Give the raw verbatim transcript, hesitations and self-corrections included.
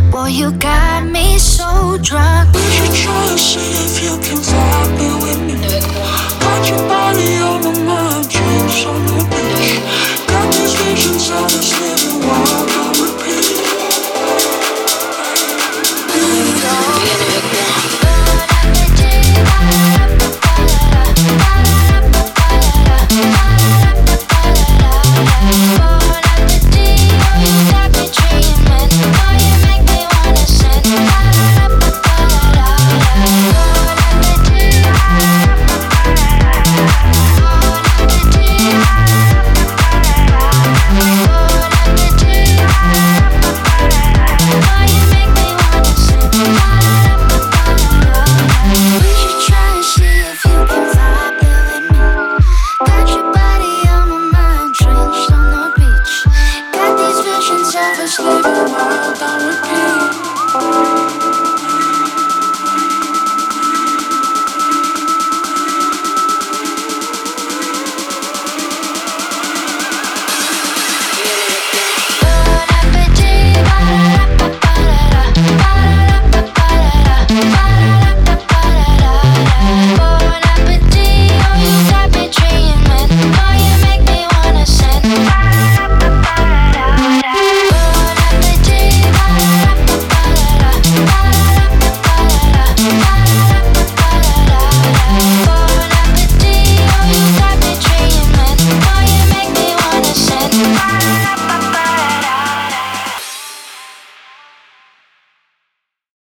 Boy, you got me so drunk. We should try and see if you can vibe it with me. Got your body on my mind, drinks on the beach. Got these visions of us living wild on repeat. Living wild on repeat.